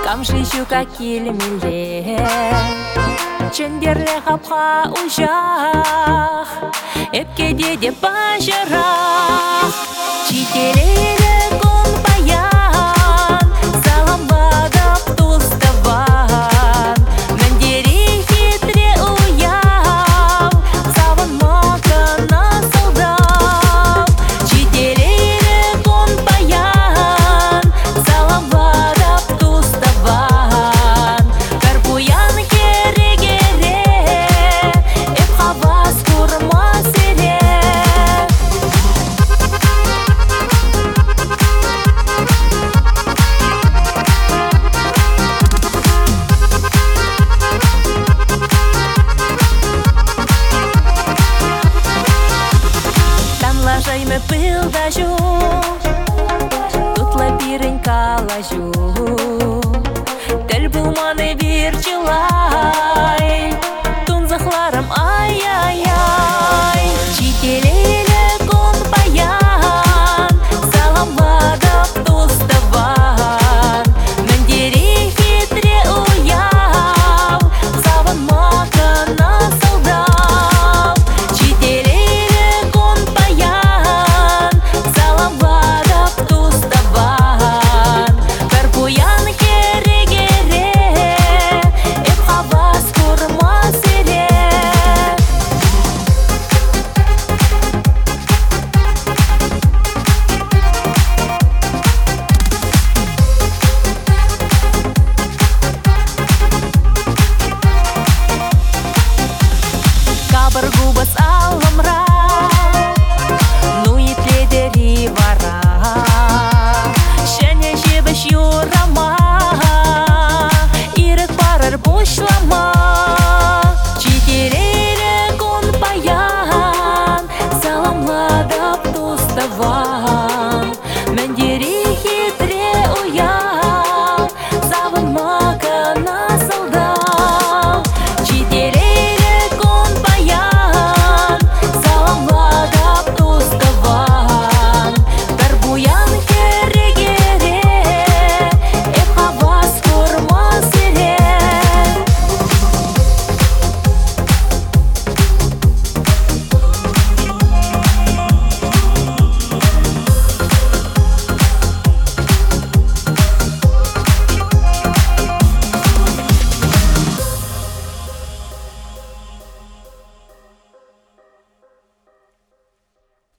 Камши щука килмеле Чендерле хапха ужах Эпкеде де бажарах Чителере кон баян Саламбадап туставан Мендери хитре уяв Саван макана солдат Чителере кон баян Саламбадап туставан Карпуян керегере Эп хавас курмасере Жайме пыл дажу, тут лапирень калажу.